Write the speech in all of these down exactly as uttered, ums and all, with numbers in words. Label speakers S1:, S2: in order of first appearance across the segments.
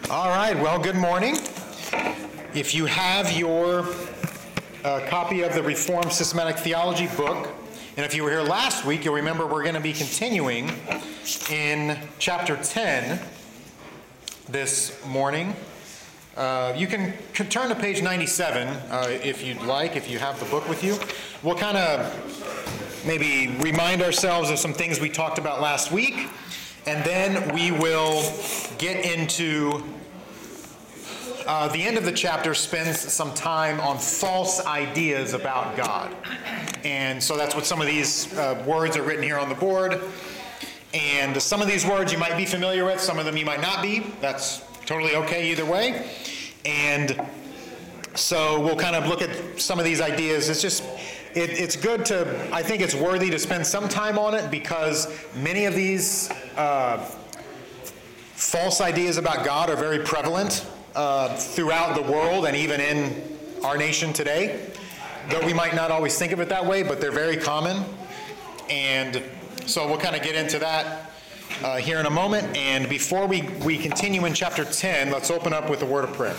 S1: All right, well, good morning. If you have your uh, copy of the Reformed Systematic Theology book, and if you were here last week, you'll remember we're going to be continuing in chapter ten this morning. Uh, you can, can turn to page ninety-seven uh, if you'd like, if you have the book with you. We'll kind of maybe remind ourselves of some things we talked about last week, and then we will get into uh, the end of the chapter, spends some time on false ideas about God. And so that's what some of these uh, words are written here on the board. And some of these words you might be familiar with, some of them you might not be. That's totally okay either way. And so we'll kind of look at some of these ideas. It's just, it, it's good to, I think it's worthy to spend some time on it because many of these uh, false ideas about God are very prevalent uh, throughout the world and even in our nation today. Though we might not always think of it that way, but they're very common. And so we'll kind of get into that uh, here in a moment. And before we, we continue in chapter ten, let's open up with a word of prayer.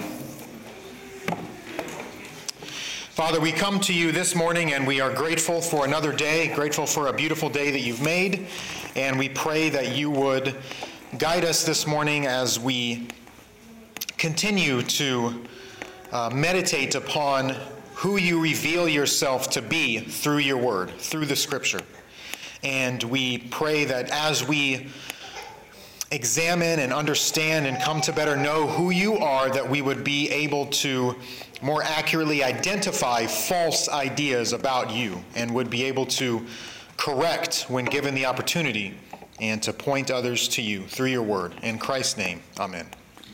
S1: Father, we come to you this morning and we are grateful for another day, grateful for a beautiful day that you've made. And we pray that you would guide us this morning as we continue to uh, meditate upon who you reveal yourself to be through your word, through the scripture. And we pray that as we examine and understand and come to better know who you are, that we would be able to more accurately identify false ideas about you and would be able to correct when given the opportunity and to point others to you through your word. In Christ's name, amen.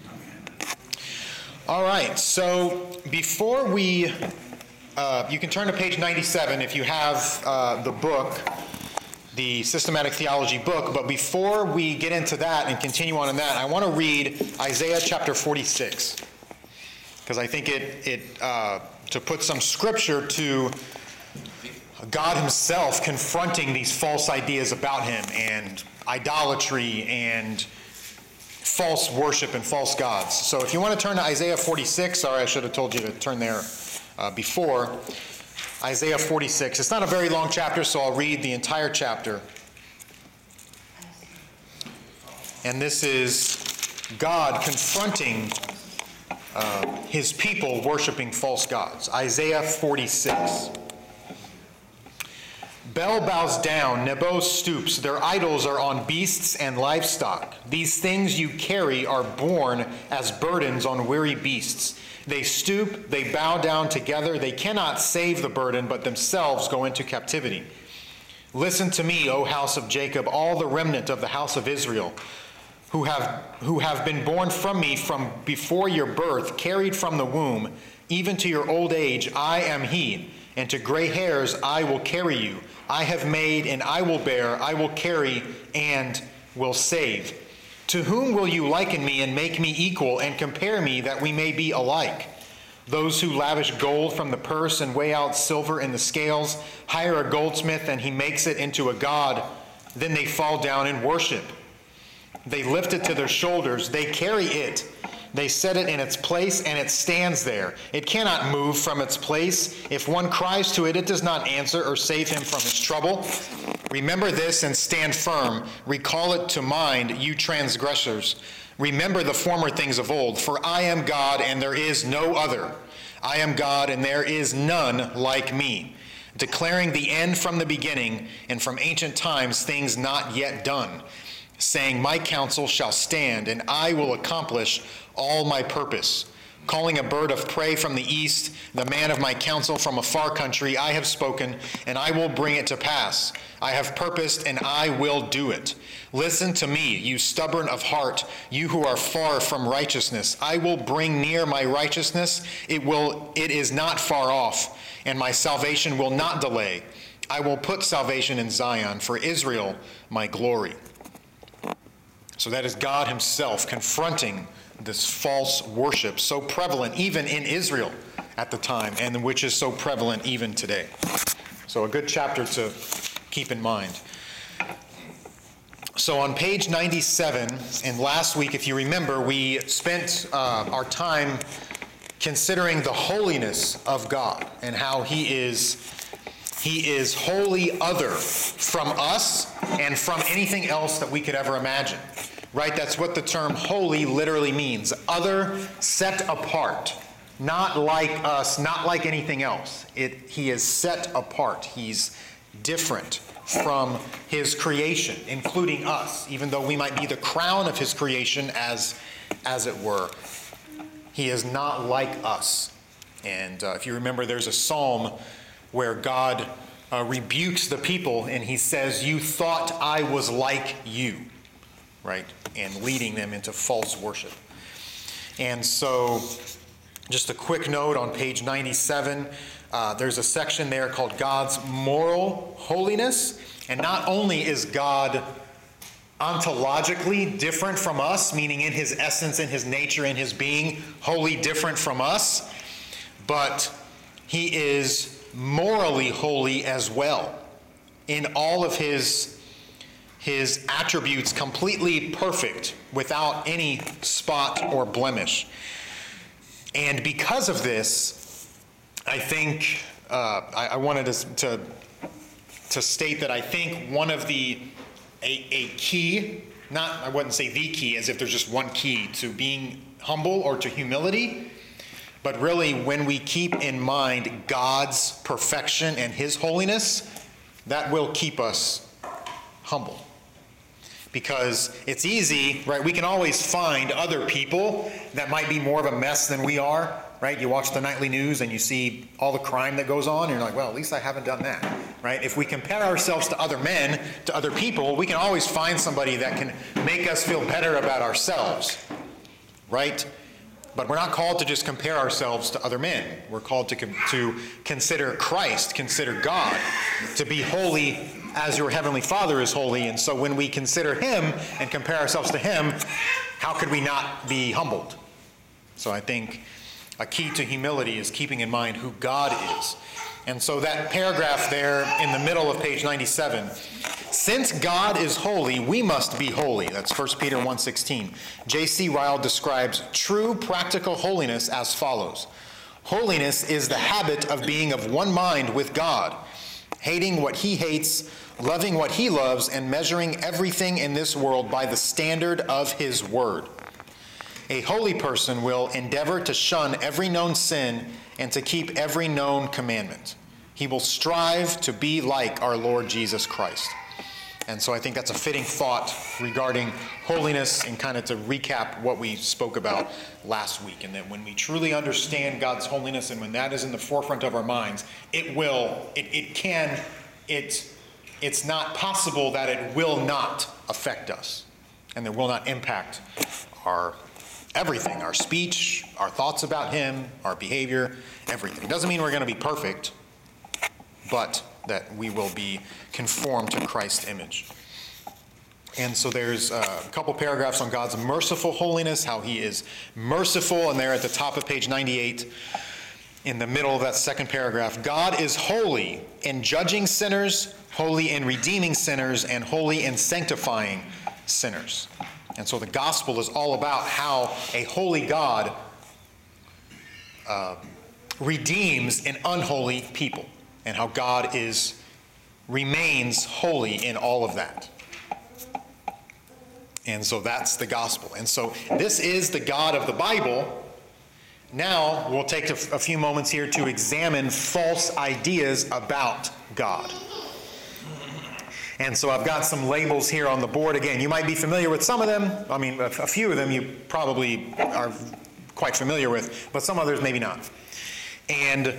S1: All right, so before we, uh, you can turn to page ninety-seven if you have uh, the book, the Systematic Theology book, but before we get into that and continue on in that, I want to read Isaiah chapter forty-six, because I think it, it uh, to put some scripture to God himself confronting these false ideas about him and idolatry and false worship and false gods. So if you want to turn to Isaiah forty-six, sorry, I should have told you to turn there uh, before. Isaiah forty-six. It's not a very long chapter, so I'll read the entire chapter. And this is God confronting uh, his people worshiping false gods. Isaiah forty-six. Bel bows down, Nebo stoops. Their idols are on beasts and livestock. These things you carry are borne as burdens on weary beasts. They stoop, they bow down together. They cannot save the burden, but themselves go into captivity. Listen to me, O house of Jacob, all the remnant of the house of Israel, who have, who have been born from me from before your birth, carried from the womb, even to your old age, I am he, and to gray hairs I will carry you. I have made and I will bear, I will carry and will save. To whom will you liken me and make me equal and compare me that we may be alike? Those who lavish gold from the purse and weigh out silver in the scales, hire a goldsmith and he makes it into a god. Then they fall down and worship. They lift it to their shoulders, they carry it. They set it in its place, and it stands there. It cannot move from its place. If one cries to it, it does not answer or save him from his trouble. Remember this and stand firm. Recall it to mind, you transgressors. Remember the former things of old, for I am God, and there is no other. I am God, and there is none like me, declaring the end from the beginning, and from ancient times things not yet done, saying, my counsel shall stand, and I will accomplish all my purpose. Calling a bird of prey from the east, the man of my counsel from a far country, I have spoken, and I will bring it to pass. I have purposed, and I will do it. Listen to me, you stubborn of heart, you who are far from righteousness. I will bring near my righteousness. It will, it is not far off, and my salvation will not delay. I will put salvation in Zion, for Israel my glory. So that is God himself confronting this false worship so prevalent even in Israel at the time, and which is so prevalent even today. So a good chapter to keep in mind. So on page ninety-seven, and last week, if you remember, we spent uh, our time considering the holiness of God and how he is, he is wholly other from us and from anything else that we could ever imagine. Right? That's what the term holy literally means. Other, set apart. Not like us, not like anything else. It, he is set apart. He's different from his creation, including us, even though we might be the crown of his creation, as, as it were. He is not like us. And uh, if you remember, there's a psalm where God uh, rebukes the people, and he says, "You thought I was like you," right? And leading them into false worship. And so, just a quick note on page ninety-seven, uh, there's a section there called God's moral holiness. And not only is God ontologically different from us, meaning in his essence, in his nature, in his being, wholly different from us, but he is morally holy as well. In all of his, his attributes, completely perfect, without any spot or blemish. And because of this, I think, uh, I, I wanted to, to, to state that I think one of the, a, a key, not, I wouldn't say the key, as if there's just one key to being humble or to humility, but really when we keep in mind God's perfection and his holiness, that will keep us humble. Because it's easy, right? We can always find other people that might be more of a mess than we are, right? You watch the nightly news and you see all the crime that goes on, and you're like, well, at least I haven't done that, right? If we compare ourselves to other men, to other people, we can always find somebody that can make us feel better about ourselves, right? But we're not called to just compare ourselves to other men. We're called to, to consider Christ, consider God, to be holy as your heavenly Father is holy. And so when we consider him and compare ourselves to him, how could we not be humbled? So I think a key to humility is keeping in mind who God is. And so that paragraph there in the middle of page ninety-seven, since God is holy, we must be holy. That's First Peter one sixteen. J C Ryle describes true practical holiness as follows. Holiness is the habit of being of one mind with God, hating what he hates, loving what he loves, and measuring everything in this world by the standard of his word. A holy person will endeavor to shun every known sin and to keep every known commandment. He will strive to be like our Lord Jesus Christ. And so I think that's a fitting thought regarding holiness, and kind of to recap what we spoke about last week. And that when we truly understand God's holiness, and when that is in the forefront of our minds, it will, it, it can, it, it's not possible that it will not affect us. And it will not impact our everything, our speech, our thoughts about him, our behavior, everything. It doesn't mean we're going to be perfect, but that we will be conformed to Christ's image. And so there's a couple paragraphs on God's merciful holiness, how he is merciful, and there at the top of page ninety-eight, in the middle of that second paragraph, God is holy in judging sinners, holy in redeeming sinners, and holy in sanctifying sinners. And so the gospel is all about how a holy God uh, redeems an unholy people, and how God is remains holy in all of that. And so that's the gospel. And so this is the God of the Bible. Now we'll take a, a few moments here to examine false ideas about God. And so I've got some labels here on the board. Again, you might be familiar with some of them. I mean, a, a few of them you probably are quite familiar with, but some others maybe not. And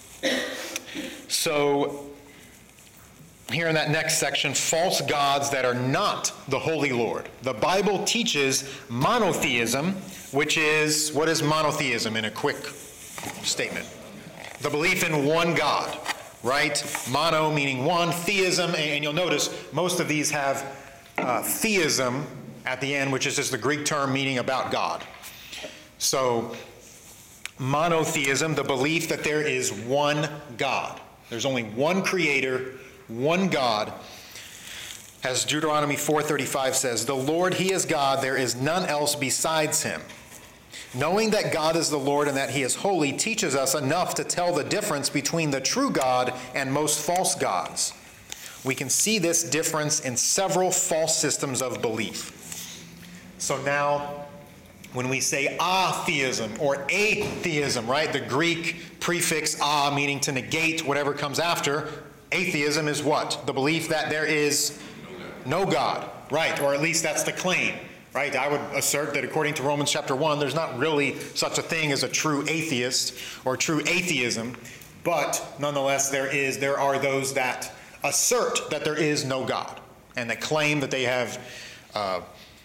S1: so here in that next section, false gods that are not the Holy Lord. The Bible teaches monotheism, which is, what is monotheism in a quick statement? The belief in one God. Right? Mono meaning one, theism, and you'll notice most of these have uh, theism at the end, which is just the Greek term meaning about God. So, monotheism, the belief that there is one God. There's only one creator, one God. As Deuteronomy four thirty-five says, "The Lord, he is God, there is none else besides him." Knowing that God is the Lord and that he is holy teaches us enough to tell the difference between the true God and most false gods. We can see this difference in several false systems of belief. So now, when we say atheism or atheism, right? The Greek prefix a meaning to negate whatever comes after. Atheism is what? The belief that there is no God, right? Or at least that's the claim, right? I would assert that according to Romans chapter one, there's not really such a thing as a true atheist or true atheism, but nonetheless there is, there are those that assert that there is no God and that claim that they have uh,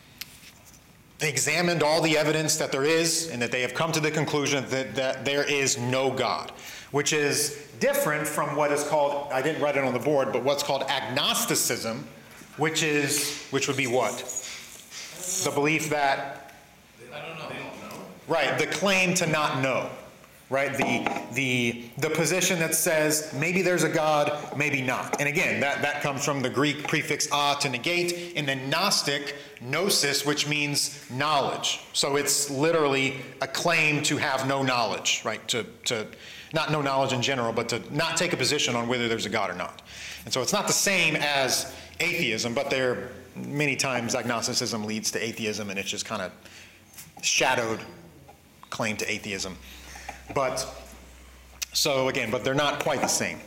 S1: examined all the evidence that there is and that they have come to the conclusion that, that there is no God, which is different from what is called, I didn't write it on the board, but what's called agnosticism, which is, which would be what? The belief that,
S2: I don't know. They don't know.
S1: Right, the claim to not know. Right, the the the position that says maybe there's a God, maybe not. And again, that, that comes from the Greek prefix a to negate, and then Gnostic, gnosis, which means knowledge. So it's literally a claim to have no knowledge, right? To to not no knowledge in general, but to not take a position on whether there's a God or not. And so it's not the same as atheism, but there many times agnosticism leads to atheism, and it's just kind of shadowed claim to atheism. But, so again, but they're not quite the same.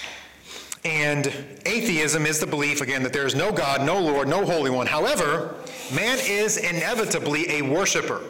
S1: And atheism is the belief, again, that there is no God, no Lord, no Holy One. However, man is inevitably a worshiper.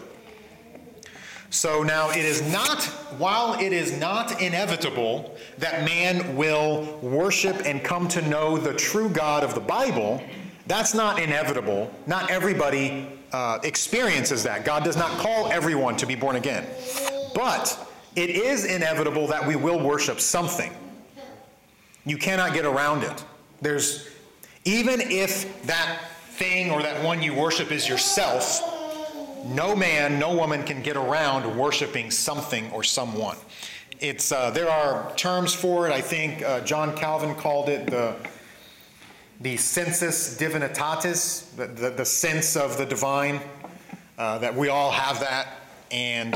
S1: So now it is not, while it is not inevitable that man will worship and come to know the true God of the Bible, that's not inevitable. Not everybody uh, experiences that. God does not call everyone to be born again. But it is inevitable that we will worship something. You cannot get around it. There's, even if that thing or that one you worship is yourself, no man, no woman can get around worshiping something or someone. It's uh, there are terms for it. I think uh, John Calvin called it the the sensus divinitatis, the, the, the sense of the divine, uh, that we all have that. And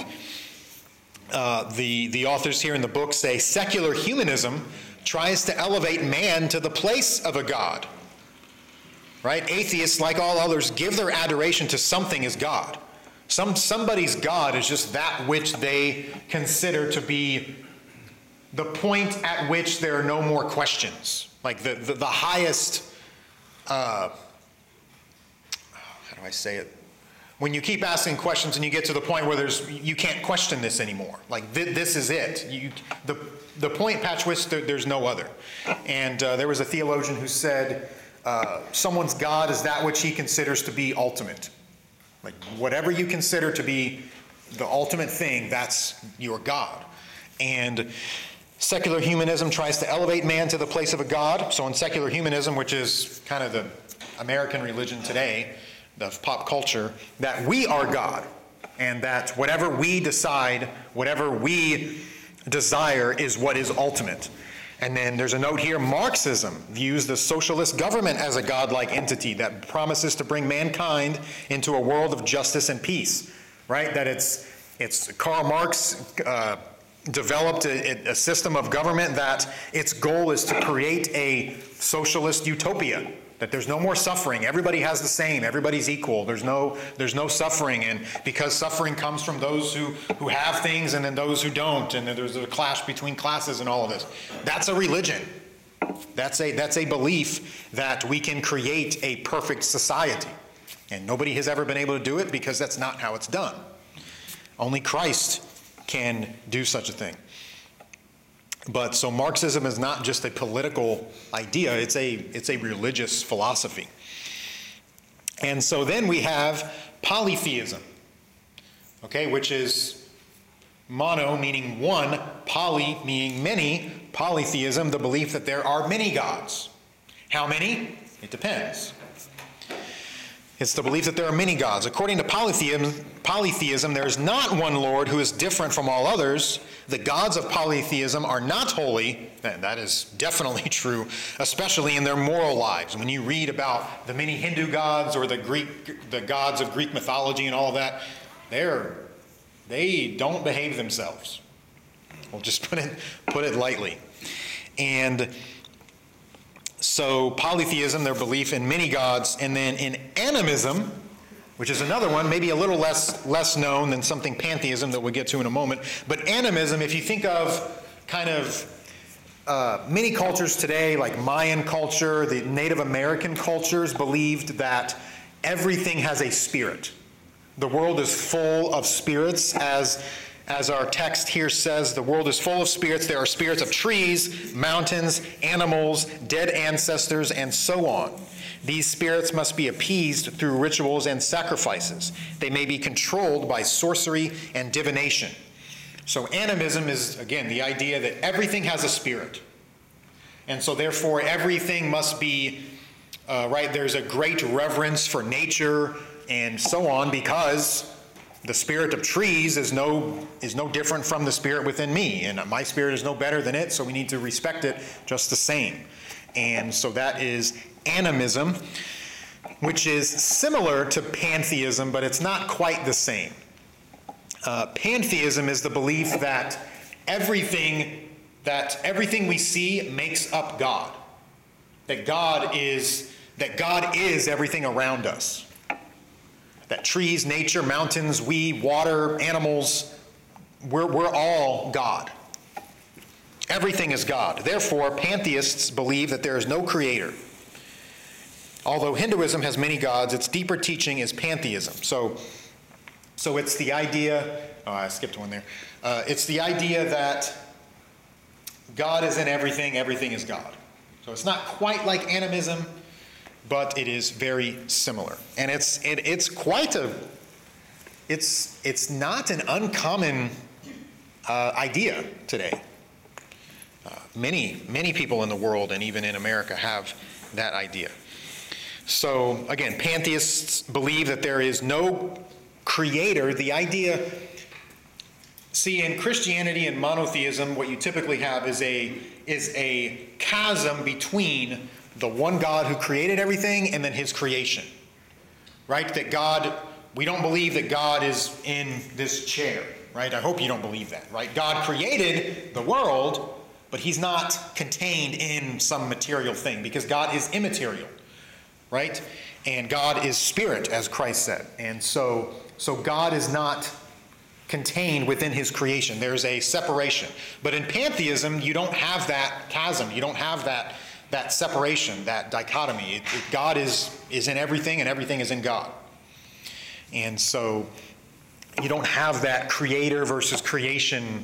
S1: Uh, the, the authors here in the book say secular humanism tries to elevate man to the place of a God. Right? Atheists, like all others, give their adoration to something as God. Some, somebody's God is just that which they consider to be the point at which there are no more questions. Like the, the, the highest, uh, how do I say it? When you keep asking questions and you get to the point where there's, you can't question this anymore. Like th- this is it. You, the, the point past which there, there's no other. And uh, there was a theologian who said, uh, someone's God is that which he considers to be ultimate. Like whatever you consider to be the ultimate thing, that's your God. And secular humanism tries to elevate man to the place of a God. So in secular humanism, which is kind of the American religion today, of pop culture, that we are God, and that whatever we decide, whatever we desire is what is ultimate. And then there's a note here, Marxism views the socialist government as a godlike entity that promises to bring mankind into a world of justice and peace, right? That it's, it's Karl Marx uh, developed a, a system of government that its goal is to create a socialist utopia. That there's no more suffering. Everybody has the same. Everybody's equal. There's no, there's no suffering. And because suffering comes from those who, who have things and then those who don't. And then there's a clash between classes and all of this. That's a religion. That's a, that's a belief that we can create a perfect society. And nobody has ever been able to do it because that's not how it's done. Only Christ can do such a thing. But so Marxism is not just a political idea, it's a, it's a religious philosophy. And so then we have polytheism, okay, which is mono meaning one, poly meaning many, polytheism, the belief that there are many gods. How many? It depends. It's the belief that there are many gods. According to polytheism, polytheism, there is not one Lord who is different from all others. The gods of polytheism are not holy. And that is definitely true, especially in their moral lives. When you read about the many Hindu gods or the Greek, the gods of Greek mythology and all of that, they're, they don't behave themselves. We'll just put it, put it lightly. And so polytheism, their belief in many gods, and then in animism, which is another one, maybe a little less less known than something pantheism that we'll get to in a moment. But animism, if you think of kind of uh, many cultures today, like Mayan culture, the Native American cultures believed that everything has a spirit. The world is full of spirits, as As our text here says, the world is full of spirits. There are spirits of trees, mountains, animals, dead ancestors, and so on. These spirits must be appeased through rituals and sacrifices. They may be controlled by sorcery and divination. So animism is, again, the idea that everything has a spirit. And so therefore everything must be, uh, right, there's a great reverence for nature and so on, because the spirit of trees is no is no different from the spirit within me, and my spirit is no better than it, so we need to respect it just the same. And so that is animism, which is similar to pantheism, but it's not quite the same. Uh, pantheism is the belief that everything that everything we see makes up God. That God is that God is everything around us. That trees, nature, mountains, we, water, animals, we're, we're all God. Everything is God. Therefore, pantheists believe that there is no creator. Although Hinduism has many gods, its deeper teaching is pantheism. So, so it's the idea, oh, I skipped one there. Uh, it's the idea that God is in everything, everything is God. So it's not quite like animism, but it is very similar. And it's it, it's quite a, it's, it's not an uncommon uh, idea today. Uh, many, many people in the world and even in America have that idea. So again, pantheists believe that there is no creator. The idea, see, in Christianity and monotheism, what you typically have is a, is a chasm between the one God who created everything and then his creation, right? That God, we don't believe that God is in this chair, right? I hope you don't believe that, right? God created the world, but he's not contained in some material thing, because God is immaterial, right? And God is spirit, as Christ said. And so, so God is not contained within his creation. There's a separation. But in pantheism, you don't have that chasm. You don't have that that separation, that dichotomy. It, it, God is, is in everything, and everything is in God. And so you don't have that creator versus creation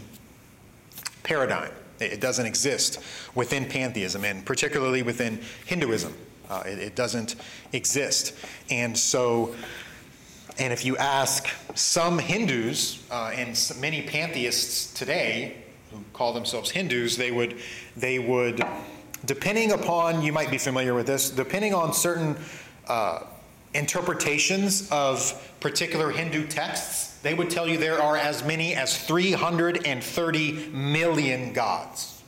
S1: paradigm. It, it doesn't exist within pantheism, and particularly within Hinduism. Uh, it, it doesn't exist. And so, and if you ask some Hindus uh, and many pantheists today who call themselves Hindus, they would, they would, depending upon, you might be familiar with this, depending on certain uh, interpretations of particular Hindu texts, they would tell you there are as many as three hundred thirty million gods.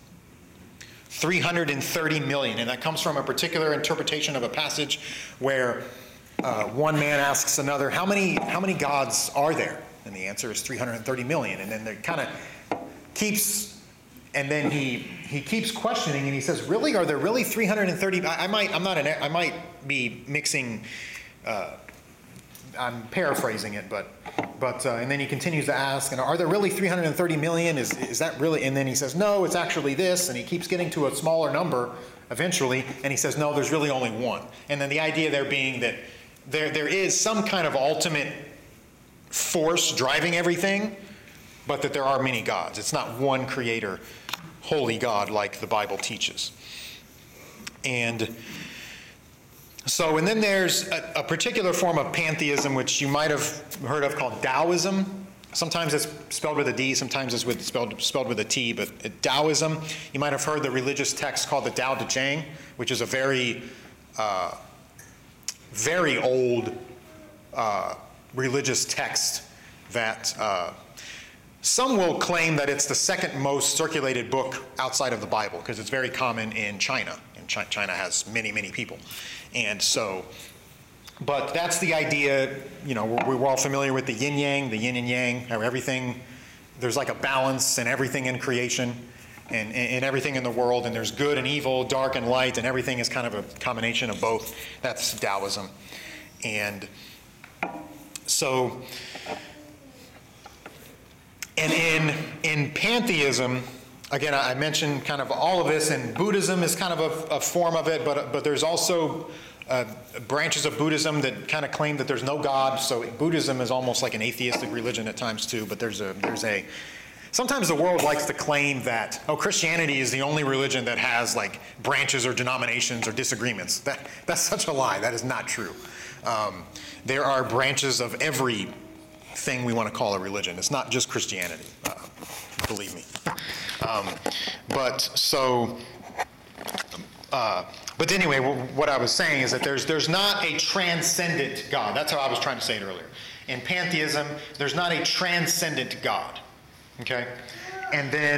S1: three hundred thirty million, and that comes from a particular interpretation of a passage where uh, one man asks another, how many, how many gods are there? And the answer is three hundred thirty million, and then it kind of keeps... And then he he keeps questioning, and he says, "Really? Are there really three hundred thirty?" I, I might I'm not an I might be mixing. Uh, I'm paraphrasing it, but but uh, and then he continues to ask, "And are there really three hundred thirty million? Is is that really?" And then he says, "No, it's actually this." And he keeps getting to a smaller number eventually, and he says, "No, there's really only one." And then the idea there being that there there is some kind of ultimate force driving everything, but that there are many gods. It's not one creator, holy God like the Bible teaches. And so, and then there's a, a particular form of pantheism which you might have heard of called Taoism. Sometimes it's spelled with a D, sometimes it's with, spelled, spelled with a T, but Taoism, you might have heard the religious text called the Tao Te Ching, which is a very, uh, very old uh, religious text that uh, some will claim that it's the second most circulated book outside of the Bible, because it's very common in China, and Chi- China has many, many people. And so, but that's the idea, you know, we're, we're all familiar with the yin-yang, the yin and yang, how everything, there's like a balance in everything in creation, and in everything in the world, and there's good and evil, dark and light, and everything is kind of a combination of both. That's Taoism. And so, and in in pantheism, again, I mentioned kind of all of this, and Buddhism is kind of a, a form of it, but but there's also uh, branches of Buddhism that kind of claim that there's no God. So Buddhism is almost like an atheistic religion at times too. But there's a there's a sometimes the world likes to claim that, oh, Christianity is the only religion that has like branches or denominations or disagreements. That that's such a lie. That is not true. Um, there are branches of every thing we want to call a religion. It's not just Christianity, uh, believe me. Um, but so, uh, but anyway, w- what I was saying is that there's there's not a transcendent God. That's how I was trying to say it earlier. In pantheism, there's not a transcendent God. Okay, and then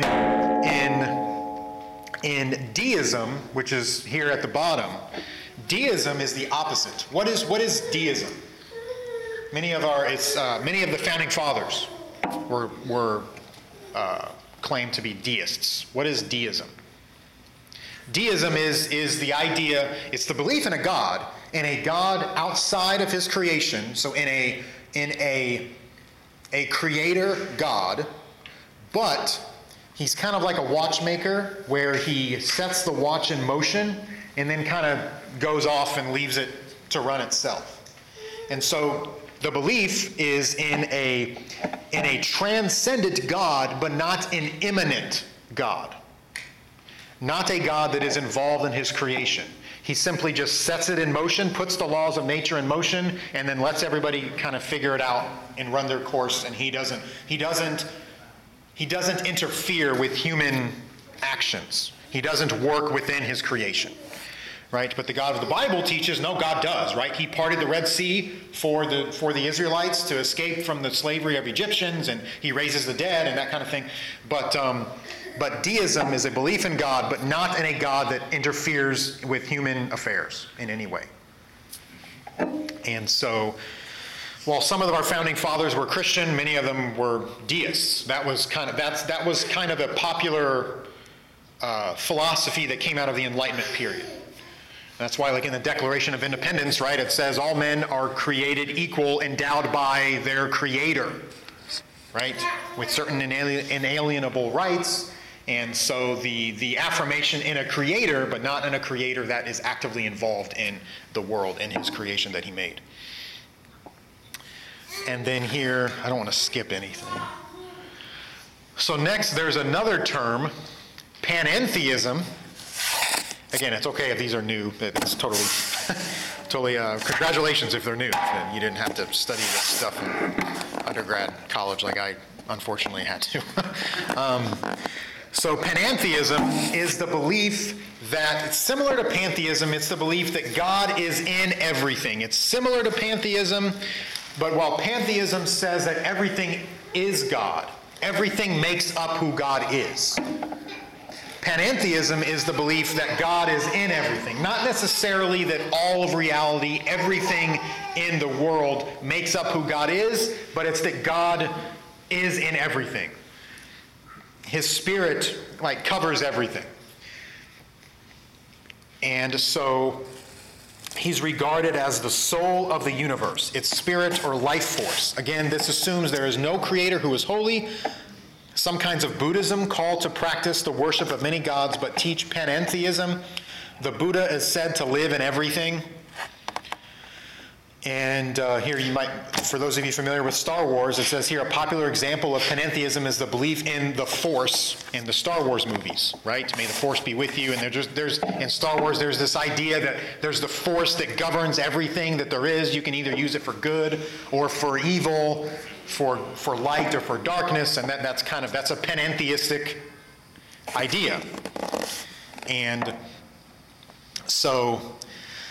S1: in in deism, which is here at the bottom, deism is the opposite. What is what is deism? Many of our, it's uh, many of the founding fathers were were uh, claimed to be deists. What is deism? Deism is is the idea. It's the belief in a God, in a God outside of His creation. So in a in a a creator God, but He's kind of like a watchmaker, where He sets the watch in motion and then kind of goes off and leaves it to run itself. And so the belief is in a, in a transcendent God, but not an immanent God. Not a God that is involved in His creation. He simply just sets it in motion, puts the laws of nature in motion, and then lets everybody kind of figure it out and run their course. And he doesn't, he doesn't, he doesn't interfere with human actions. He doesn't work within His creation. Right? But the God of the Bible teaches, no, God does, right? He parted the Red Sea for the for the Israelites to escape from the slavery of Egyptians, and He raises the dead and that kind of thing. But um, but deism is a belief in God, but not in a God that interferes with human affairs in any way. And so, while some of our founding fathers were Christian, many of them were deists. That was kind of that's that was kind of a popular uh, philosophy that came out of the Enlightenment period. That's why, like in the Declaration of Independence, right, it says all men are created equal, endowed by their Creator, right, with certain inali- inalienable rights. And so the, the affirmation in a Creator, but not in a Creator that is actively involved in the world, in His creation that He made. And then here, I don't want to skip anything. So next, there's another term, panentheism. Again, it's okay if these are new. It's totally, totally, uh, congratulations if they're new. You didn't have to study this stuff in undergrad, college like I unfortunately had to. um, so panentheism is the belief that, it's similar to pantheism, it's the belief that God is in everything. It's similar to pantheism, but while pantheism says that everything is God, everything makes up who God is. Panentheism is the belief that God is in everything. Not necessarily that all of reality, everything in the world makes up who God is, but it's that God is in everything. His Spirit, like, covers everything. And so He's regarded as the soul of the universe, its spirit or life force. Again, this assumes there is no creator who is holy. Some kinds of Buddhism call to practice the worship of many gods, but teach panentheism. The Buddha is said to live in everything. And uh, here you might, for those of you familiar with Star Wars, it says here a popular example of panentheism is the belief in the Force in the Star Wars movies, right? May the Force be with you. And there's, there's in Star Wars, there's this idea that there's the Force that governs everything that there is. You can either use it for good or for evil, for for light or for darkness, and that, that's kind of, that's a panentheistic idea. And so,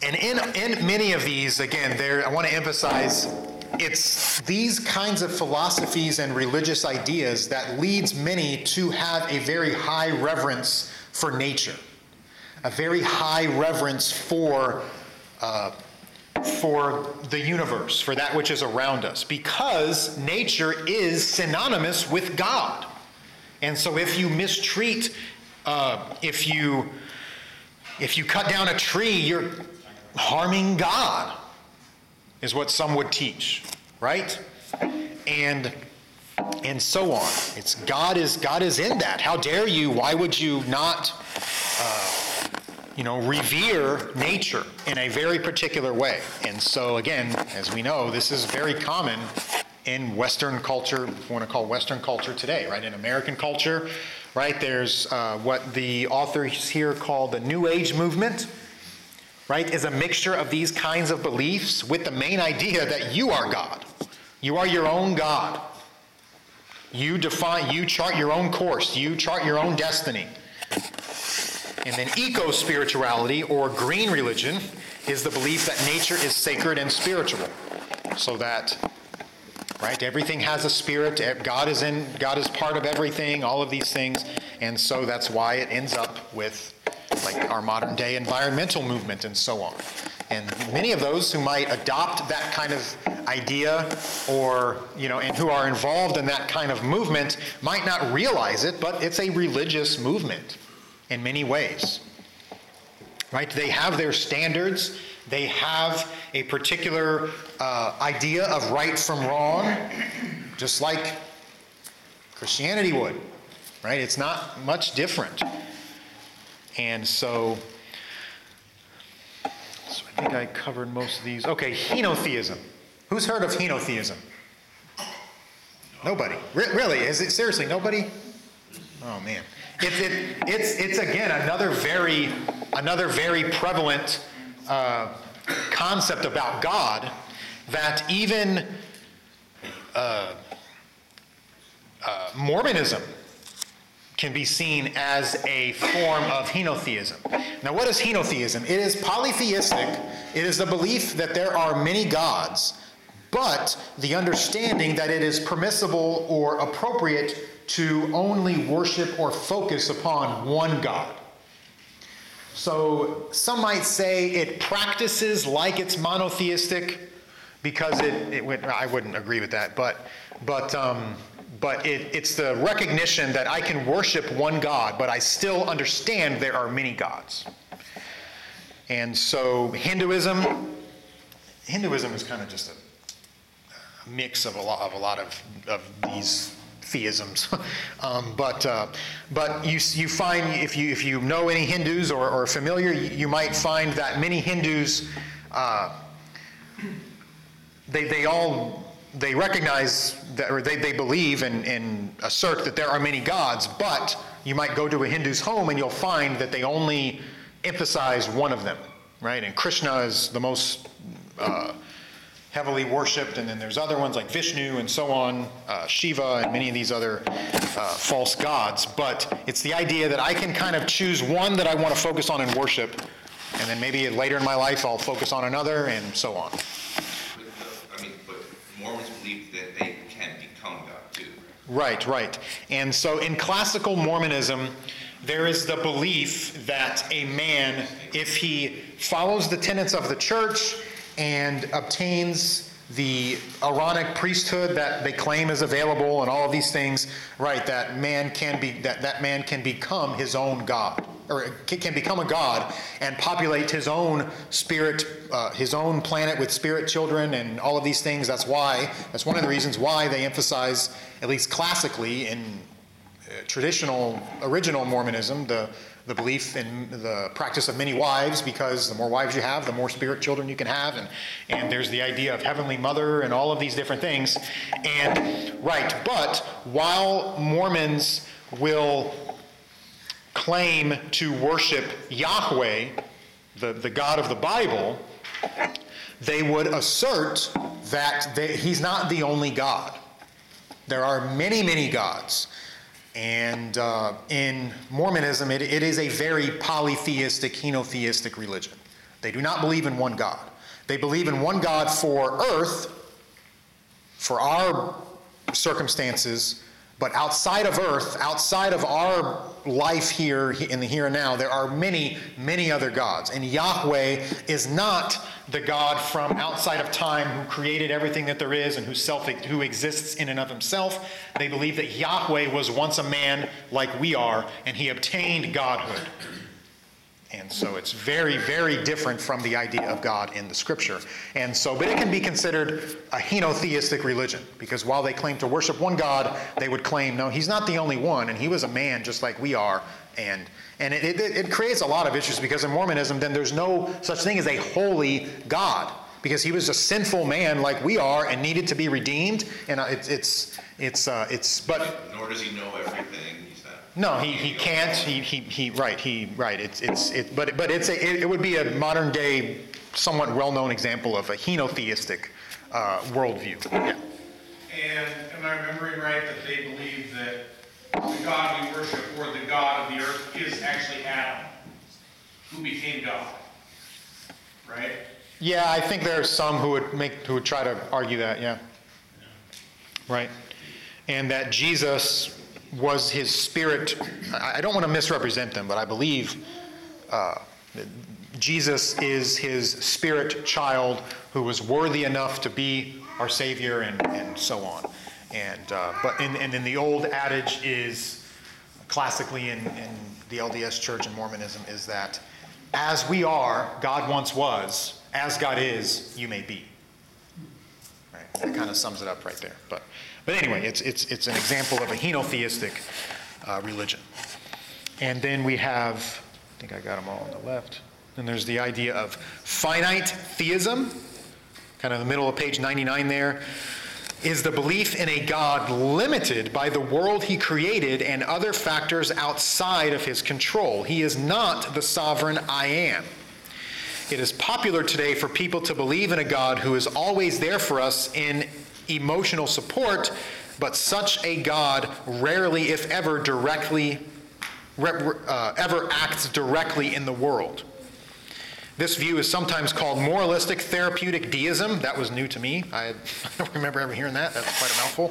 S1: And in, in many of these, again, there I want to emphasize, it's these kinds of philosophies and religious ideas that leads many to have a very high reverence for nature, a very high reverence for uh, for the universe, for that which is around us, because nature is synonymous with God. And so if you mistreat, uh, if you if you cut down a tree, you're harming God, is what some would teach, right? And and so on. It's God is God is in that. How dare you? Why would you not, uh, you know, revere nature in a very particular way? And so again, as we know, this is very common in Western culture, if you want to call Western culture today, right? In American culture, right? There's uh, what the authors here call the New Age movement, right? Is a mixture of these kinds of beliefs with the main idea that you are God. You are your own God. You define, you chart your own course. You chart your own destiny. And then eco-spirituality, or green religion, is the belief that nature is sacred and spiritual. So that, right, everything has a spirit. God is in, God is part of everything, all of these things. And so that's why it ends up with like our modern day environmental movement and so on. And many of those who might adopt that kind of idea, or, you know, and who are involved in that kind of movement might not realize it, but it's a religious movement in many ways, right? They have their standards. They have a particular uh, idea of right from wrong, just like Christianity would, right? It's not much different. And so, so I think I covered most of these. Okay, henotheism. Who's heard of henotheism? Nobody. Re- really? Is it seriously nobody? Oh man, it's it, it's it's again another very another very prevalent uh, concept about God, that even uh, uh, Mormonism can be seen as a form of henotheism. Now, what is henotheism? It is polytheistic. It is the belief that there are many gods, but the understanding that it is permissible or appropriate to only worship or focus upon one God. So some might say it practices like it's monotheistic, because it, it would, I wouldn't agree with that, but but um, but it, it's the recognition that I can worship one God, but I still understand there are many gods. And so Hinduism, Hinduism is kind of just a mix of a lot of a lot of, of these theisms, um, but uh, but you you find, if you if you know any Hindus or, or are familiar, you, you might find that many Hindus uh, they they all they recognize that, or they, they believe and, and assert that there are many gods, but you might go to a Hindu's home and you'll find that they only emphasize one of them, right? And Krishna is the most uh, heavily worshipped, and then there's other ones like Vishnu and so on, uh, Shiva and many of these other uh, false gods. But it's the idea that I can kind of choose one that I want to focus on and worship, and then maybe later in my life I'll focus on another, and so on.
S2: I mean, but Mormons believe that they can become God too.
S1: Right, right. And so in classical Mormonism, there is the belief that a man, if he follows the tenets of the church and obtains the Aaronic priesthood that they claim is available and all of these things, right, that man can be, that, that man can become his own God, or can become a god and populate his own spirit, uh, his own planet with spirit children and all of these things. That's why, that's one of the reasons why they emphasize, at least classically in uh, traditional, original Mormonism, the the belief in the practice of many wives, because the more wives you have, the more spirit children you can have, and, and there's the idea of Heavenly Mother and all of these different things. And, right, but while Mormons will claim to worship Yahweh, the, the God of the Bible, they would assert that they, he's not the only God. There are many, many gods. And uh, in Mormonism, it, it is a very polytheistic, henotheistic religion. They do not believe in one God. They believe in one God for earth, for our circumstances, but outside of earth, outside of our life here in the here and now, there are many, many other gods. And Yahweh is not the God from outside of time who created everything that there is and who self who exists in and of himself. They believe that Yahweh was once a man like we are, and he obtained godhood. And so it's very, very different from the idea of God in the scripture. And so, but it can be considered a henotheistic religion, because while they claim to worship one God, they would claim, no, he's not the only one, and he was a man just like we are. And and it, it, it creates a lot of issues, because in Mormonism, then there's no such thing as a holy God, because he was a sinful man like we are and needed to be redeemed. And it's, it's, it's, uh, it's, but...
S2: Nor does he know everything.
S1: No, he, he can't. He, he, he right. He right. It's it's it. But but it's a it, it would be a modern day, somewhat well known example of a henotheistic uh, worldview. Yeah.
S3: And am I remembering right that they believe that the God we worship, or the God of the earth, is actually Adam, who became God, right?
S1: Yeah, I think there are some who would make who would try to argue that. Yeah. yeah. Right. And that Jesus was his spirit. I don't want to misrepresent them, but I believe uh, Jesus is his spirit child who was worthy enough to be our Savior, and, and so on. And uh, but in, and then the old adage is, classically in, in the L D S Church and Mormonism, is that as we are, God once was, as God is, you may be. Right? That kind of sums it up right there. But But anyway, it's it's it's an example of a henotheistic uh, religion. And then we have, I think I got them all on the left. Then there's the idea of finite theism, kind of in the middle of page ninety-nine there, is the belief in a God limited by the world he created and other factors outside of his control. He is not the sovereign I am. It is popular today for people to believe in a God who is always there for us in emotional support, but such a God rarely, if ever, directly, uh, ever acts directly in the world. This view is sometimes called moralistic therapeutic deism. That was new to me. I, I don't remember ever hearing that. That's quite a mouthful.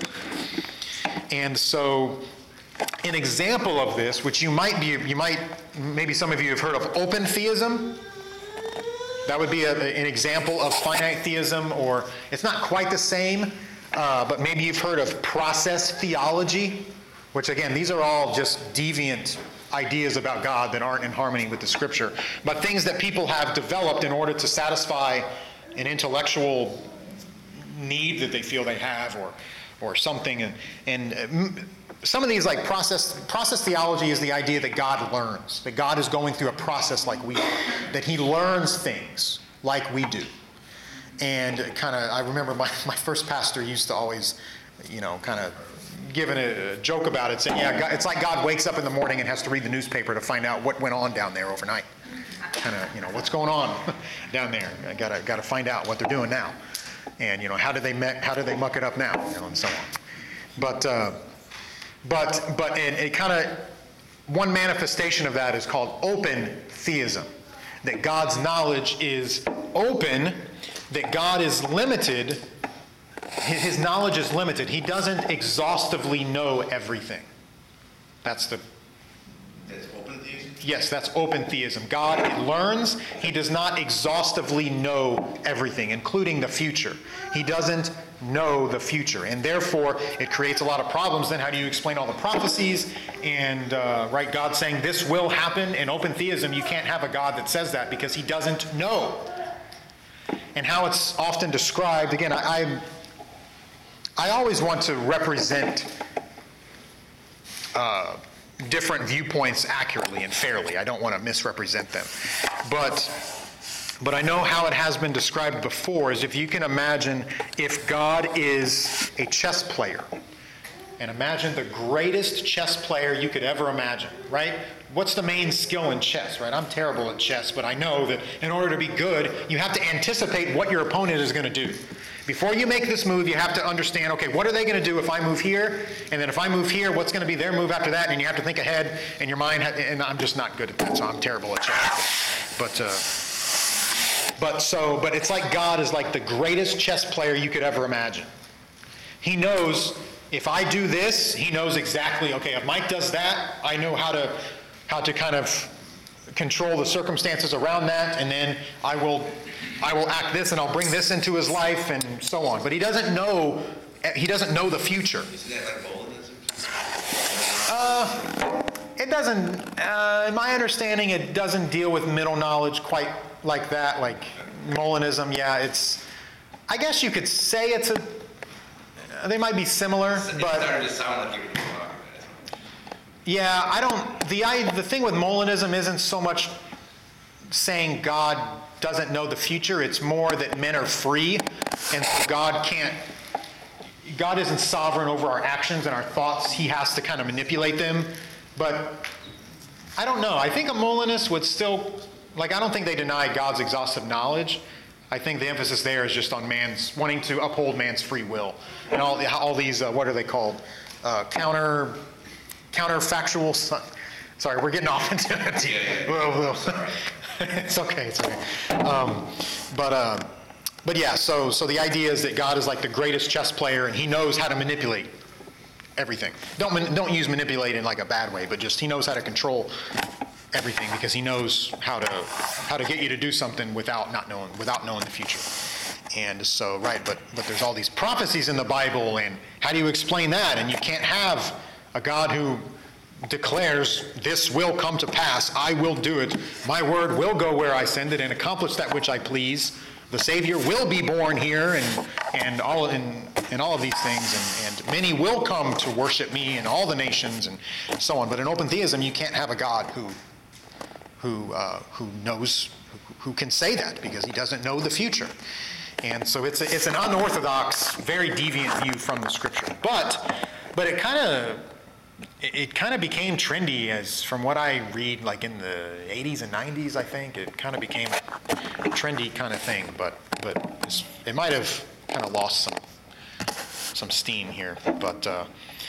S1: And so, an example of this, which you might be, you might, maybe some of you have heard of open theism. That would be a, an example of finite theism, or it's not quite the same, uh, but maybe you've heard of process theology, which again, these are all just deviant ideas about God that aren't in harmony with the scripture, but things that people have developed in order to satisfy an intellectual need that they feel they have, or or something. And, and some of these, like process process theology, is the idea that God learns, that God is going through a process like we are, that he learns things like we do. And kind of, I remember my, my first pastor used to always, you know, kind of giving a, a joke about it, saying, yeah, God, it's like God wakes up in the morning and has to read the newspaper to find out what went on down there overnight. Kind of, you know, what's going on down there? I gotta gotta find out what they're doing now, and you know, how do they me- how do they muck it up now, you know, and so on. But uh, but but and it kind of, one manifestation of that is called open theism, that God's knowledge is open, that God is limited. His knowledge is limited. He doesn't exhaustively know everything. That's the...
S2: That's open theism?
S1: Yes, that's open theism. God learns. He does not exhaustively know everything, including the future. He doesn't know the future. And therefore, it creates a lot of problems. Then how do you explain all the prophecies? And, uh, right, God saying this will happen. In open theism, you can't have a God that says that because he doesn't know. And how it's often described, again, I... I'm I always want to represent uh, different viewpoints accurately and fairly. I don't want to misrepresent them. But, but I know how it has been described before is, if you can imagine if God is a chess player, and imagine the greatest chess player you could ever imagine, right? What's the main skill in chess, right? I'm terrible at chess, but I know that in order to be good, you have to anticipate what your opponent is going to do. Before you make this move, you have to understand, okay, what are they going to do if I move here? And then if I move here, what's going to be their move after that? And you have to think ahead, and your mind, ha- and I'm just not good at that, so I'm terrible at chess. But, uh, But so, but it's like God is like the greatest chess player you could ever imagine. He knows if I do this, he knows exactly, okay, if Mike does that, I know how to how to kind of control the circumstances around that, and then I will I will act this and I'll bring this into his life and so on. But he doesn't know he doesn't know the future.
S2: Isn't that like Molinism?
S1: Uh, it doesn't, uh, in my understanding, it doesn't deal with middle knowledge quite like that, like Molinism. Yeah, it's, I guess you could say it's a, they might be similar,
S2: It
S1: but.
S2: started to sound like you were talking about it.
S1: Yeah, I don't, the, I, the thing with Molinism isn't so much saying God doesn't know the future, it's more that men are free, and so God can't, God isn't sovereign over our actions and our thoughts. He has to kind of manipulate them. But I don't know. I think a Molinist would still, like, I don't think they deny God's exhaustive knowledge. I think the emphasis there is just on man's, wanting to uphold man's free will. And all, all these, uh, what are they called? Uh, counter, counterfactual, sorry, we're getting off into it.
S2: Yeah, yeah, yeah.
S1: Well, well, it's okay, it's okay. Um, but, uh, But yeah, so so the idea is that God is like the greatest chess player, and he knows how to manipulate everything. Don't man, don't use manipulate in like a bad way, but just he knows how to control everything because he knows how to how to get you to do something without not knowing without knowing the future. And so right, but but there's all these prophecies in the Bible, and how do you explain that? And you can't have a God who declares, this will come to pass, I will do it, my word will go where I send it and accomplish that which I please. The Savior will be born here, and and all and, and all of these things, and, and many will come to worship me, and all the nations, and so on. But in open theism, you can't have a God who who uh, who knows who, who can say that because he doesn't know the future. And so it's a, it's an unorthodox, very deviant view from the Scripture. But but it kind of it kind of became trendy, as from what I read, like in the eighties and nineties, I think. It kind of became a trendy kind of thing, but but it's, it might have kind of lost some some steam here. But uh,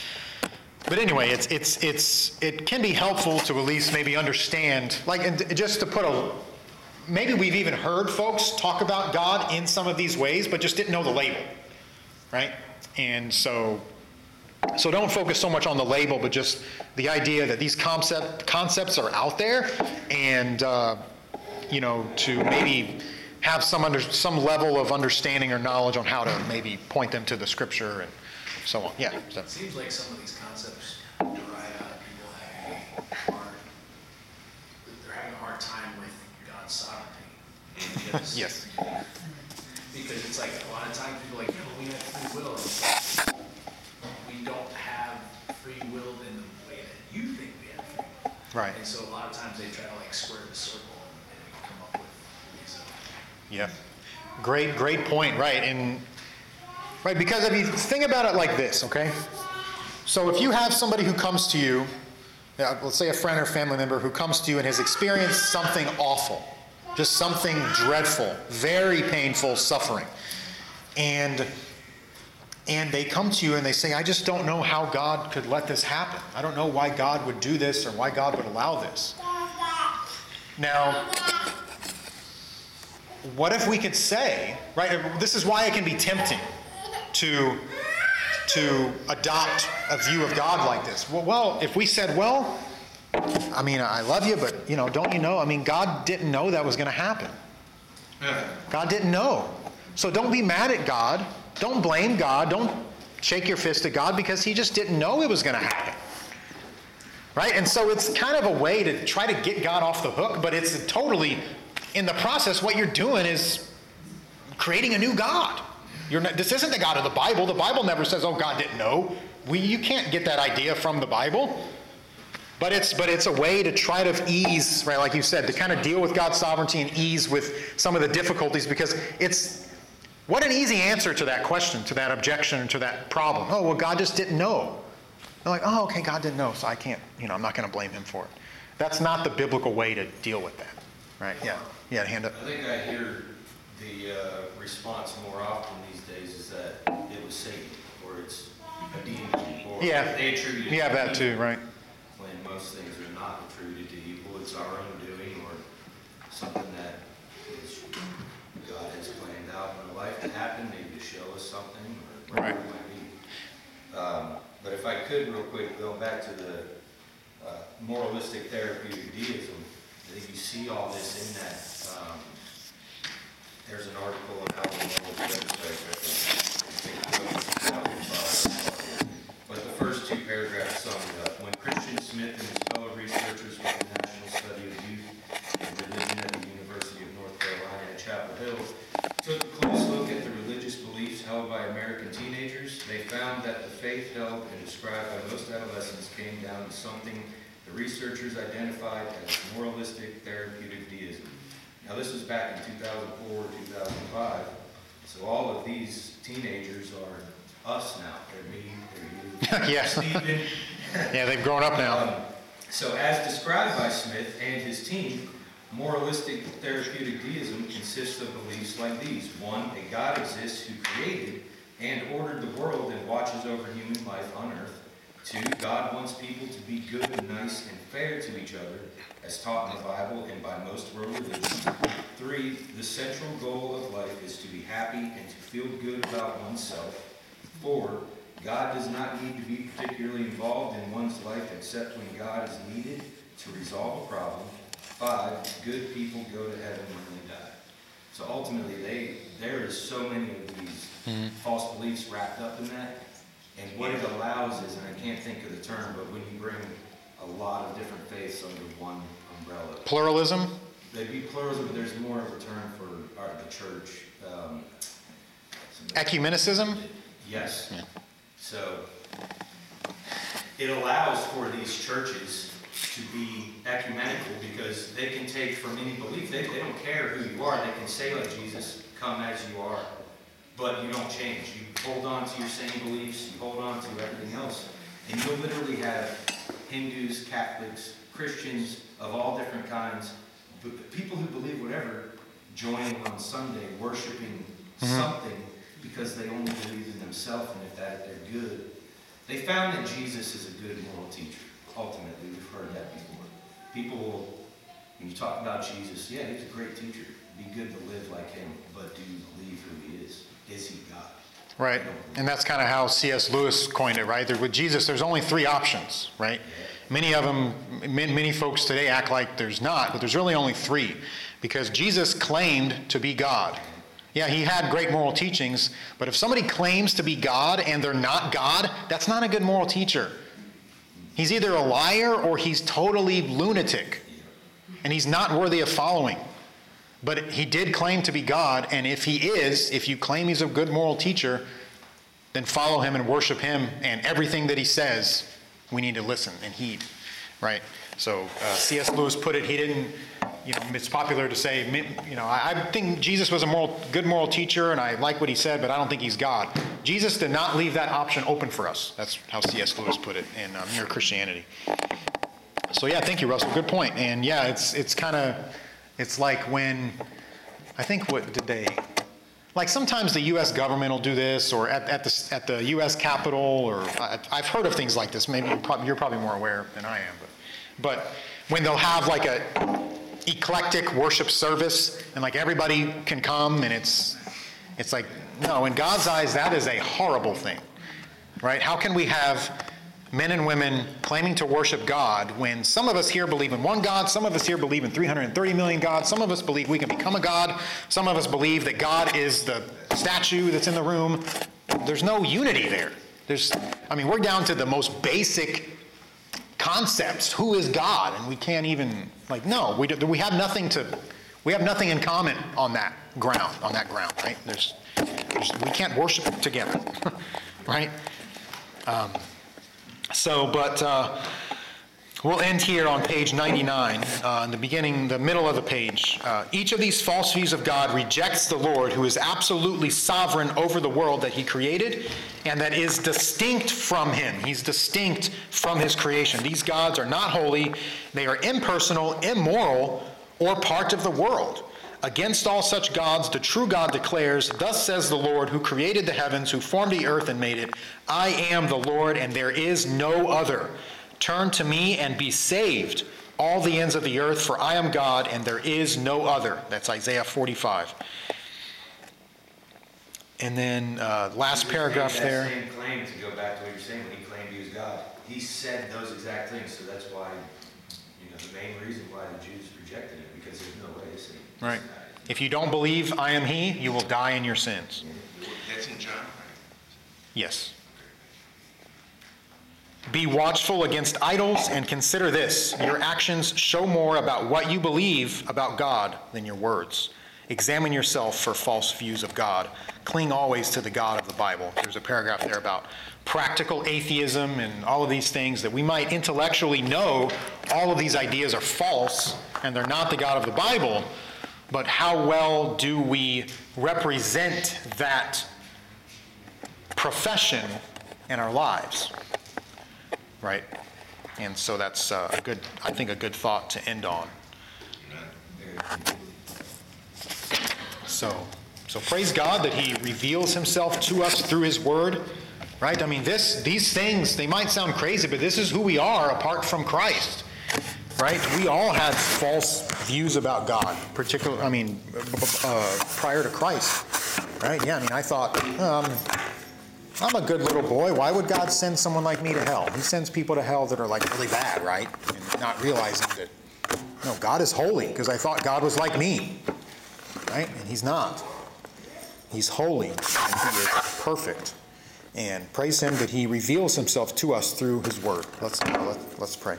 S1: but anyway, it's it's it's it can be helpful to at least maybe understand, like, and just to put a, maybe we've even heard folks talk about God in some of these ways, but just didn't know the label, right? And so. So don't focus so much on the label, but just the idea that these concept, concepts are out there, and uh, you know, to maybe have some under, some level of understanding or knowledge on how to maybe point them to the Scripture and so on. Yeah. So.
S4: It seems like some of these concepts derive out of people having a hard, they're having a hard time with God's sovereignty. Because,
S1: Yes.
S4: Because it's like a lot of times people are like, yeah, but we have free will. And it's like, we don't have free will in the way that you think we have free will.
S1: Right.
S4: And so a lot of times they try to like square the circle and, and come up with reason.
S1: Yeah. Great, great point. Right. And right, because if you think about it like this, okay? So if you have somebody who comes to you, uh, let's say a friend or family member who comes to you and has experienced something awful, just something dreadful, very painful suffering, and and they come to you and they say, I just don't know how God could let this happen. I don't know why God would do this or why God would allow this. Now, what if we could say, right, this is why it can be tempting to, to adopt a view of God like this. Well, well, if we said, well, I mean, I love you, but, you know, don't you know? I mean, God didn't know that was going to happen. God didn't know. So don't be mad at God. Don't blame God. Don't shake your fist at God because he just didn't know it was going to happen. Right? And so it's kind of a way to try to get God off the hook, but it's totally, in the process, what you're doing is creating a new God. You're not, this isn't the God of the Bible. The Bible never says, oh, God didn't know. We, you can't get that idea from the Bible. But it's but it's a way to try to ease, right, like you said, to kind of deal with God's sovereignty and ease with some of the difficulties, because it's, what an easy answer to that question, to that objection, to that problem. Oh, well, God just didn't know. They're like, oh, okay, God didn't know, so I can't, you know, I'm not going to blame him for it. That's not the biblical way to deal with that, right? Yeah, yeah, hand up.
S5: I think I hear the uh, response more often these days is that it was Satan, or it's a demon, or
S1: Yeah,
S5: they attribute it
S1: you have
S5: to
S1: that too,
S5: evil,
S1: right?
S5: when most things are not attributed to evil. It's our own doing, or something that is life to happen, maybe to show us something, or whatever
S1: Right.
S5: it might be. Um, but if I could, real quick, go back to the uh, moralistic therapeutic deism, I think you see all this in that. Um, there's an article on Alvin Noah's website, I think. But the first two paragraphs sum it up. When Christian Smith and his fellow researchers with the National Study of Youth and Religion at the University of North Carolina at Chapel Hill took a close look at the religious beliefs held by American teenagers, they found that the faith held and described by most adolescents came down to something the researchers identified as moralistic therapeutic deism. Now this was back in two thousand four, two thousand five, so all of these teenagers are us now. They're me, they're you,
S1: Yes.
S5: Stephen.
S1: Yeah, they've grown up now.
S5: Um, so as described by Smith and his team, moralistic therapeutic deism consists of beliefs like these. One, a God exists who created and ordered the world and watches over human life on earth. Two, God wants people to be good and nice and fair to each other, as taught in the Bible and by most world religions. Three, the central goal of life is to be happy and to feel good about oneself. Four, God does not need to be particularly involved in one's life except when God is needed to resolve a problem. Five, good people go to heaven when they die. So ultimately, they there is so many of these mm-hmm. false beliefs wrapped up in that. And what it allows is, and I can't think of the term, but when you bring a lot of different faiths under one umbrella.
S1: Pluralism?
S5: They'd be pluralism, but there's more of a term for our, the church. Um,
S1: Ecumenicism?
S5: Yes.
S1: Yeah.
S5: So it allows for these churches to be ecumenical because they can take from any belief. They, they don't care who you are. They can say like Jesus, come as you are. But you don't change. You hold on to your same beliefs. You hold on to everything else. And you'll literally have Hindus, Catholics, Christians of all different kinds, but people who believe whatever, joining on Sunday, worshiping mm-hmm. something because they only believe in themselves and if that they're good. They found that Jesus is a good moral teacher. Ultimately, we've heard that before. People will, when you talk about Jesus, yeah, he's a great teacher. It'd be good to live like him, but do you believe who he is? Is he God?
S1: Right, and that's kind of how C S Lewis coined it, right? There, with Jesus, there's only three options, right? Yeah. Many of them, many, many folks today act like there's not, but there's really only three, because Jesus claimed to be God. Yeah, he had great moral teachings, but if somebody claims to be God and they're not God, that's not a good moral teacher. He's either a liar or he's totally lunatic, and he's not worthy of following. But he did claim to be God, and if he is, if you claim he's a good moral teacher, then follow him and worship him, and everything that he says, we need to listen and heed, right? So uh, C S Lewis put it, he didn't, you know, it's popular to say, you know, I, I think Jesus was a moral, good moral teacher, and I like what he said, but I don't think he's God. Jesus did not leave that option open for us. That's how C S Lewis put it in uh, Mere Christianity. So yeah, thank you, Russell. Good point. And yeah, it's it's kind of, it's like when, I think what did they, like sometimes the U S government will do this, or at, at, the, at the U S Capitol, or I, I've heard of things like this. Maybe you're probably, you're probably more aware than I am. But, but when they'll have like a eclectic worship service, and like everybody can come, and it's, it's like, no, in God's eyes, that is a horrible thing, right? How can we have men and women claiming to worship God when some of us here believe in one God, some of us here believe in three hundred thirty million gods, some of us believe we can become a God, some of us believe that God is the statue that's in the room. There's no unity there. There's, I mean, we're down to the most basic concepts. Who is God? And we can't even, like, no, we, do, we have nothing to, we have nothing in common on that ground, on that ground, right? There's, there's we can't worship together, right? Um, So, but uh, we'll end here on page ninety-nine, uh, in the beginning, the middle of the page. Uh, each of these false views of God rejects the Lord, who is absolutely sovereign over the world that he created and that is distinct from him. He's distinct from his creation. These gods are not holy. They are impersonal, immoral, or part of the world. Against all such gods, the true God declares, thus says the Lord, who created the heavens, who formed the earth and made it. I am the Lord, and there is no other. Turn to me and be saved, all the ends of the earth, for I am God, and there is no other. That's Isaiah forty-five. And then uh, last
S5: He was
S1: paragraph
S5: making
S1: there.
S5: that same claim, to go back to what you're saying, when he claimed he was God. He said those exact things, so that's why, you know, the main reason why the Jews rejected it, because there's no way to say.
S1: Right. If you don't believe I am he, you will die in your sins.
S2: That's in John, right?
S1: Yes. Be watchful against idols and consider this. Your actions show more about what you believe about God than your words. Examine yourself for false views of God. Cling always to the God of the Bible. There's a paragraph there about practical atheism and all of these things that we might intellectually know all of these ideas are false and they're not the God of the Bible, but how well do we represent that profession in our lives? Right? And so that's uh, a good, I think, a good thought to end on. So, so praise God that he reveals himself to us through his word, right? I mean, this, these things, they might sound crazy, but this is who we are apart from Christ, right? We all had false views about God, particularly, I mean, uh, prior to Christ, right? Yeah, I mean, I thought, um, I'm a good little boy. Why would God send someone like me to hell? He sends people to hell that are like really bad, right? And not realizing that, no, God is holy, because I thought God was like me. Right? And he's not. He's holy, and he is perfect. And praise him that he reveals himself to us through his word. Let's, uh, let, let's pray.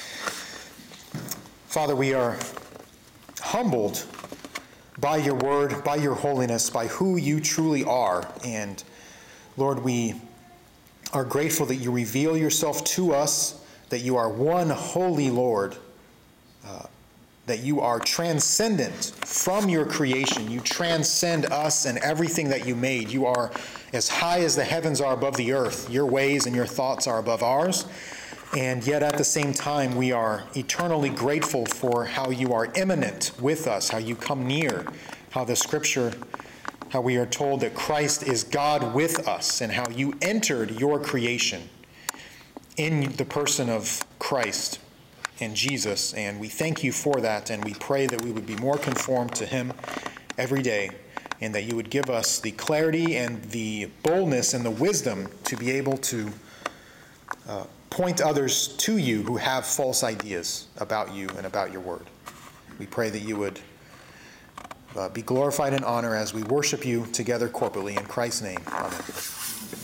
S1: Father, we are humbled by your word, by your holiness, by who you truly are. And Lord, we are grateful that you reveal yourself to us, that you are one holy Lord, uh, that you are transcendent from your creation. You transcend us and everything that you made. You are as high as the heavens are above the earth. Your ways and your thoughts are above ours. And yet at the same time, we are eternally grateful for how you are immanent with us, how you come near, how the scripture, how we are told that Christ is God with us, and how you entered your creation in the person of Christ and Jesus, and we thank you for that, and we pray that we would be more conformed to him every day, and that you would give us the clarity and the boldness and the wisdom to be able to uh, point others to you who have false ideas about you and about your word. We pray that you would uh, be glorified and honored as we worship you together corporately. In Christ's name, amen.